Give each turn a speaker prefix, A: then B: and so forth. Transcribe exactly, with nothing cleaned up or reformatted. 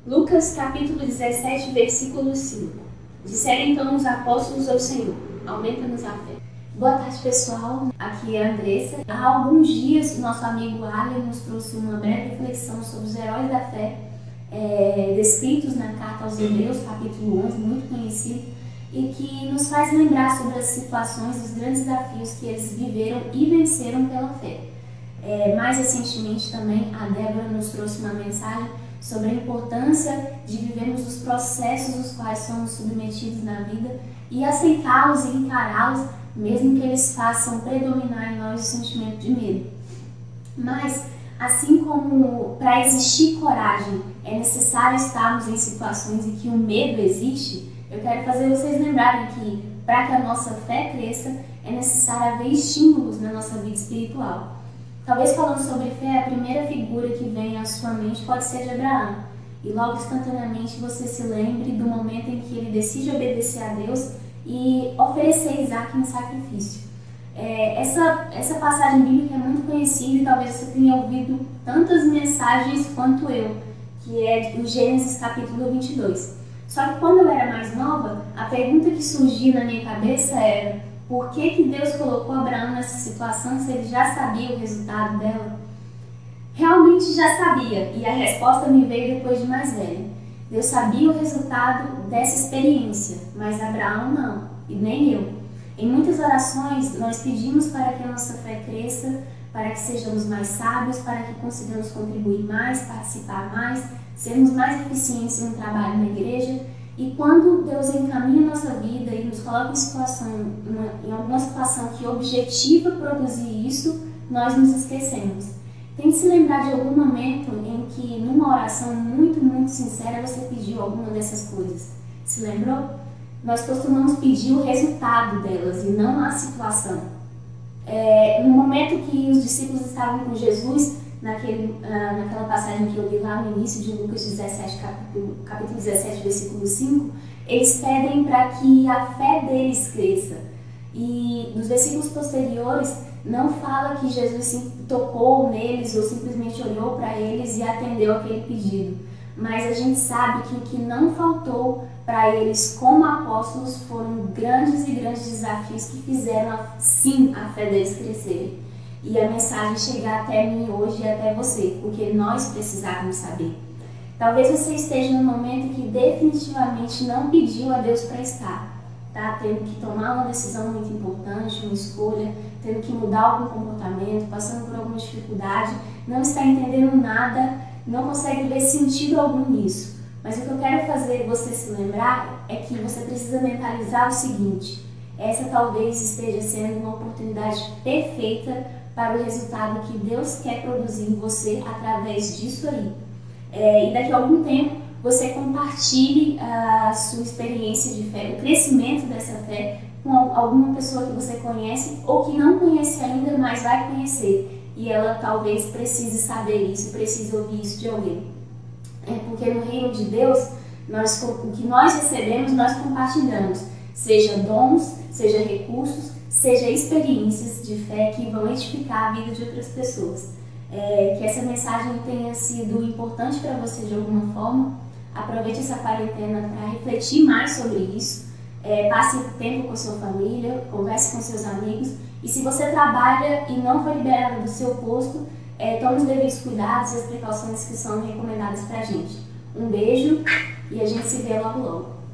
A: Lucas capítulo dezessete, versículo cinco. Disseram então os apóstolos ao Senhor: aumenta-nos a fé. Boa tarde, pessoal. Aqui é a Andressa. Há alguns dias, o nosso amigo Arlen nos trouxe uma breve reflexão sobre os heróis da fé, é, descritos na carta aos Hebreus, capítulo onze, muito conhecido, e que nos faz lembrar sobre as situações e os grandes desafios que eles viveram e venceram pela fé. É, mais recentemente também, a Débora nos trouxe uma mensagem sobre a importância de vivermos os processos os quais somos submetidos na vida e aceitá-los e encará-los, mesmo que eles façam predominar em nós o sentimento de medo. Mas, assim como para existir coragem é necessário estarmos em situações em que o medo existe, eu quero fazer vocês lembrarem que, para que a nossa fé cresça, é necessário haver estímulos na nossa vida espiritual. Talvez falando sobre fé, a primeira figura que vem à sua mente pode ser de Abraão. E logo instantaneamente você se lembre do momento em que ele decide obedecer a Deus e oferecer Isaac em sacrifício. É, essa, essa passagem bíblica é muito conhecida e talvez você tenha ouvido tantas mensagens quanto eu, que é o Gênesis capítulo vinte e dois. Só que quando eu era mais nova, a pergunta que surgia na minha cabeça era: por que que Deus colocou Abraão nessa situação se ele já sabia o resultado dela? Realmente já sabia, e a resposta me veio depois de mais velha. Deus sabia o resultado dessa experiência, mas Abraão não, e nem eu. Em muitas orações, nós pedimos para que a nossa fé cresça, para que sejamos mais sábios, para que consigamos contribuir mais, participar mais, sermos mais eficientes no trabalho na igreja. E quando Deus encaminha a nossa vida e nos coloca em, situação, uma, em alguma situação que objetiva produzir isso, nós nos esquecemos. Tente se lembrar de algum momento em que, numa oração muito, muito sincera, você pediu alguma dessas coisas. Se lembrou? Nós costumamos pedir o resultado delas e não a situação. É, no momento que os discípulos estavam com Jesus, naquele, uh, naquela passagem que eu li lá no início de Lucas dezessete, capítulo, capítulo dezessete, versículo cinco, eles pedem para que a fé deles cresça. E nos versículos posteriores, não fala que Jesus se tocou neles ou simplesmente olhou para eles e atendeu aquele pedido. Mas a gente sabe que o que não faltou para eles como apóstolos foram grandes e grandes desafios que fizeram, sim, a fé deles crescer. E a mensagem chegar até mim hoje e até você, porque nós precisávamos saber. Talvez você esteja num momento que definitivamente não pediu a Deus para estar, tá? Tendo que tomar uma decisão muito importante, uma escolha, tendo que mudar algum comportamento, passando por alguma dificuldade, não está entendendo nada, não consegue ver sentido algum nisso. Mas o que eu quero fazer você se lembrar é que você precisa mentalizar o seguinte: essa talvez esteja sendo uma oportunidade perfeita para o resultado que Deus quer produzir em você através disso aí. É, e daqui a algum tempo você compartilhe a sua experiência de fé, o crescimento dessa fé com alguma pessoa que você conhece ou que não conhece ainda, mas vai conhecer. E ela talvez precise saber isso, precise ouvir isso de alguém. É porque no reino de Deus, nós, o que nós recebemos, nós compartilhamos. Seja dons, seja recursos, seja experiências de fé que vão edificar a vida de outras pessoas. É, que essa mensagem tenha sido importante para você de alguma forma. Aproveite essa quarentena para refletir mais sobre isso. É, passe tempo com a sua família, converse com seus amigos. E se você trabalha e não foi liberado do seu posto, é, tome os devidos cuidados e as precauções que são recomendadas para a gente. Um beijo e a gente se vê logo logo.